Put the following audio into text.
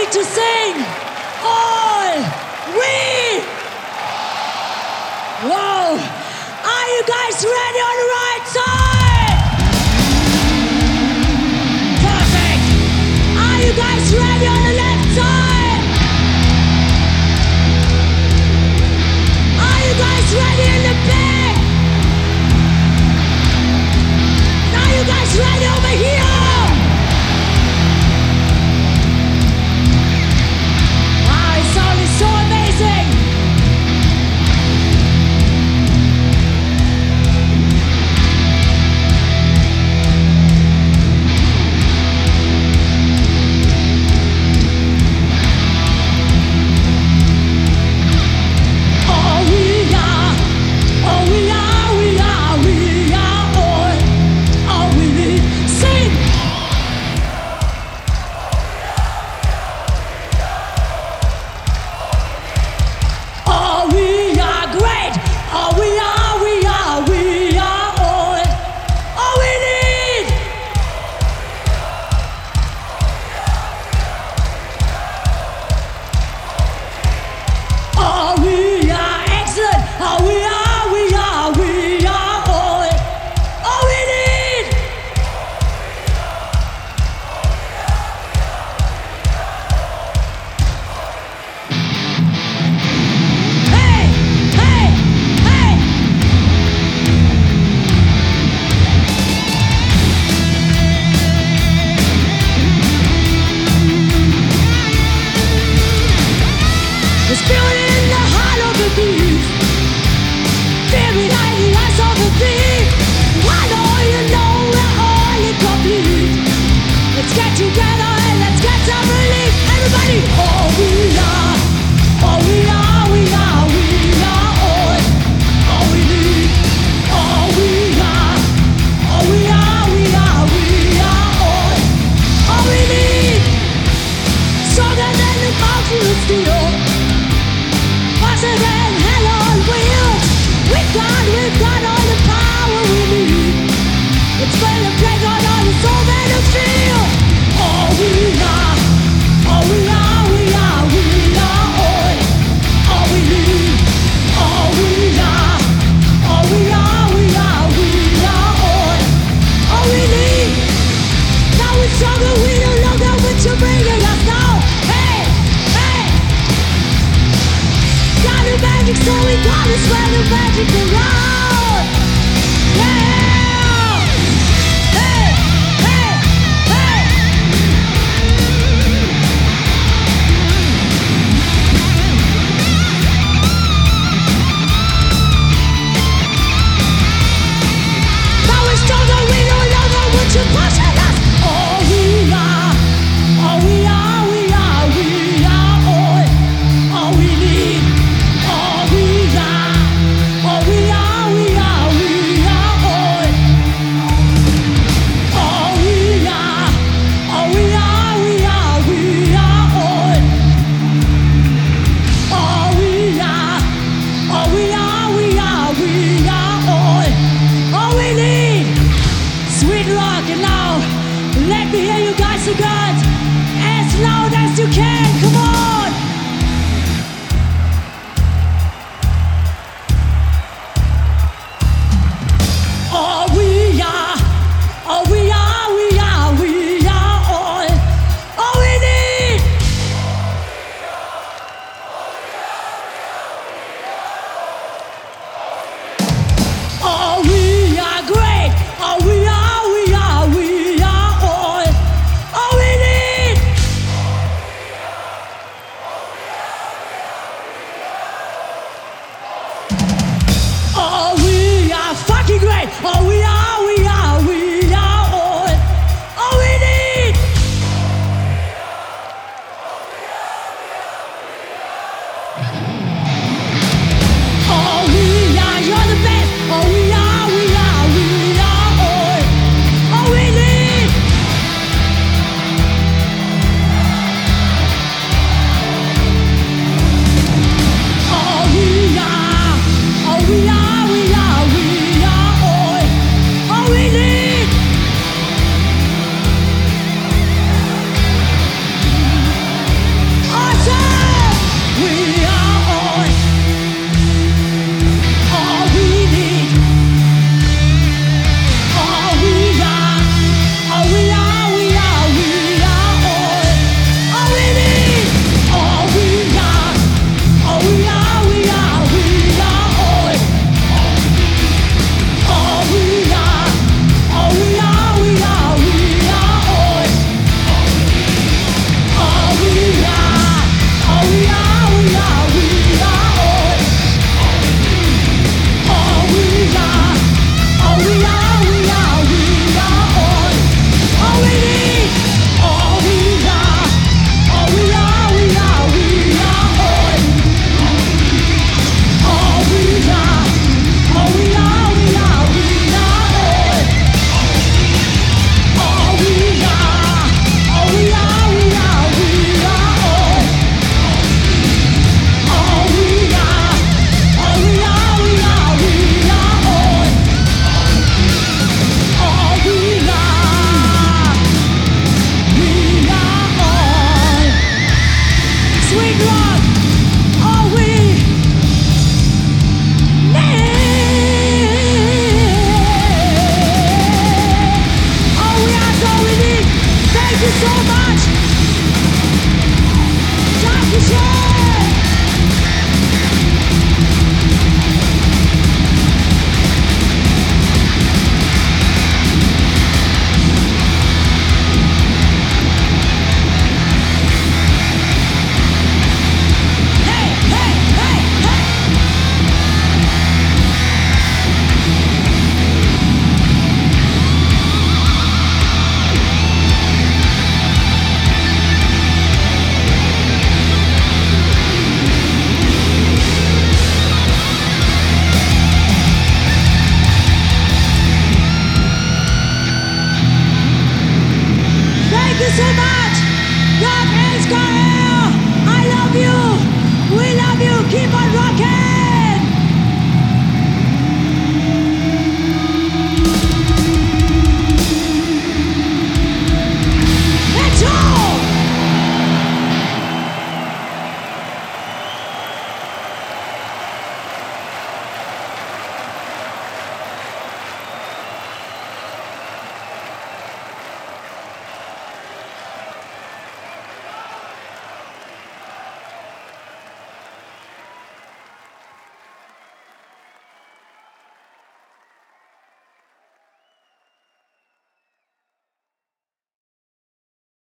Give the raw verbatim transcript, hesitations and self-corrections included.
to sing all we. Whoa! Are you guys ready on the right side? Perfect. Are you guys ready on the left side? Are you guys ready in the back? Are you guys ready over here? Wow, it sounded so amazing. All we are, all we are, we are, we are all, all we need. Sing. All we are great. All we are, we are, we are all, all we need. All we are excellent. All we are, we are, we are all, all we need. Hey, hey, hey. The spirit in the heart of the beast, fear behind the eyes of the thief. I know you know we're all incomplete. Let's get together and let's get some relief. Everybody, all we are, all we are, we are, we are all, all we need. All we are, all we are, we are, we are all, all we need. Stronger than the mountain of steel, faster than hell on wheels. We've got, we've got all the power we need. Let's play the playground on the soul and the feel. All we are, all we are, we are, we Like you said. Hey, hey, hey, hey. Thank you so much. Rock and Sky. I love you. We love you. Keep on rocking.